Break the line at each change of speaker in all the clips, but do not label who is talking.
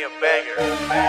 a banger.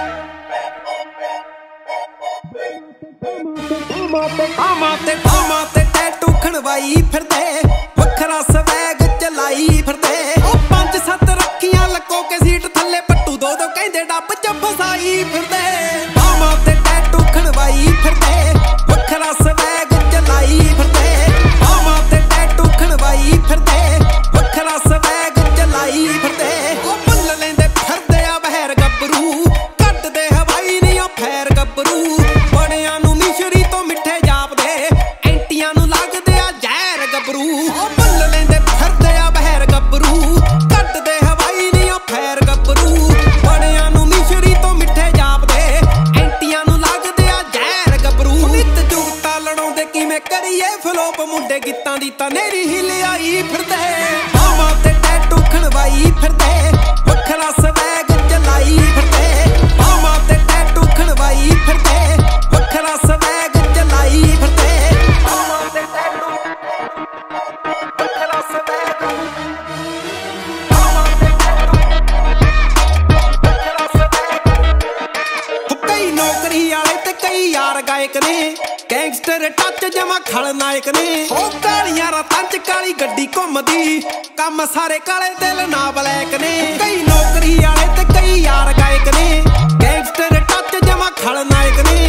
ਬਾਹਾਂ ਤੇ tattoo ਖਣਵਾਈ ਫਿਰਦੇ, ਵੱਖਰਾ ਸਵੈਗ ਚਲਾਈ ਫਿਰਦੇ। ਉਹ 5-7 ਰੱਖੀਆਂ ਲਕੋ ਕੇ ਸੀਟ ਥੱਲੇ, ਪੱਟੂ ਦੋ ਕਹਿੰਦੇ ਡੱਬ ਚ ਫਸਾਈ ਫਿਰਦੇ। ਬਾਹਾਂ ਤੇ ਟੈਟੂ ਖਣਵਾਈ ਫਿਰਦੇ, ਵੱਖਰਾ ਸਵੈਗ ਚਲਾਈ ਫਿਰਦੇ। ਬਾਹਾਂ ਤੇ ਟੈਟੂ ਖਣਵਾਈ ਫਿਰਦੇ, ਵੱਖਰਾ ਸਵੈਗ ਚਲਾਈ ਫਿਰਦੇ। ਉਹ ਭੁੱਲ ਲੈਂਦੇ ਫਿਰਦੇ ਆ ਬਹਿਰ ਗੱਭਰੂ, ਕੱਢਦੇ ਹਵਾਈ ਨੀ ਉਹ ਫੈਰ ਗੱਭਰੂ। ਬੜਿਆਂ ਨੂੰ ਮਿਸ਼ਰੀ ਤੋਂ ਮਿੱਠੇ ਜਾਪਦੇ, ਐਂਟੀਆਂ ਨੂੰ ਲੱਗਦੇ ਆ ਜ਼ਹਿਰ ਗੱਭਰੂ। ਉਹ ਭੁੱਲ ਲੈਂਦੇ ਫਿਰਦੇ ਆ ਬਹਿਰ ਗੱਭਰੂ, ਕੱਢਦੇ ਹਵਾਈ ਨੀ ਉਹ ਫੈਰ ਗੱਭਰੂ। ਬੜਿਆਂ ਨੂੰ ਮਿਸ਼ਰੀ ਤੋਂ ਮਿੱਠੇ ਜਾਪਦੇ, ਐਂਟੀਆਂ ਨੂੰ ਲੱਗਦੇ ਆ ਜ਼ਹਿਰ ਗੱਭਰੂ। ਨਿੱਤ ਜੁਗਤਾ ਲੜਾਉਂਦੇ ਕਿਵੇਂ ਕਰੀਏ ਫਲੋਪ, ਮੁੰਡੇ ਗੀਤਾਂ ਦੀ ਤਾਂ ਨੇਰੀ ਹੀ ਲਿਆਈ ਫਿਰਦੇ। ਬਾਹਾਂ ਤੇ ਟੈਟੂ ਖਣਵਾਈ ਫਿਰਦੇ, ਵੱਖਰਾ ਸਵੈਗ ਚਲਾਈ ਫਿਰਦੇ। ਬਾਹਾਂ ਤੇ ਟੈਟੂ ਖਣਵਾਈ ਫਿਰਦੇ, ਵੱਖਰਾ ਸਵੈਗ ਚਲਾਈ ਫਿਰਦੇ। ਬਾਹਾਂ ਤੇ ਟੈਟੂ ਵੱਖਰਾ ਸਵੈਗ, ਬਾਹਾਂ ਤੇ ਟੈਟੂ ਵੱਖਰਾ ਸਵੈਗ। ਕਈ ਨੌਕਰੀ ਵਾਲੇ ਤੇ ਕਈ ਯਾਰ ਗਾਇਕ ਨੇ, ਗੈਂਗਸਟਰ ਟੱਚ ਜਮਾ ਖਲਨਾਇਕ ਨੇ। ਉਹ ਕਾਲੀਆਂ ਰਾਤਾਂ ਚ ਕਾਲੀ ਗੱਡੀ ਘੁੰਮਦੀ, ਕੰਮ ਸਾਰੇ ਕਾਲੇ ਦਿਲ ਨਾ ਬਲੈਕ ਨੇ। ਕਈ ਨੌਕਰੀ ਵਾਲੇ ਤੇ ਕਈ ਯਾਰ ਗਾਇਕ ਨੇ, ਗੈਂਗਸਟਰ ਟੱਚ ਜਮਾ ਖਲਨਾਇਕ ਨੇ।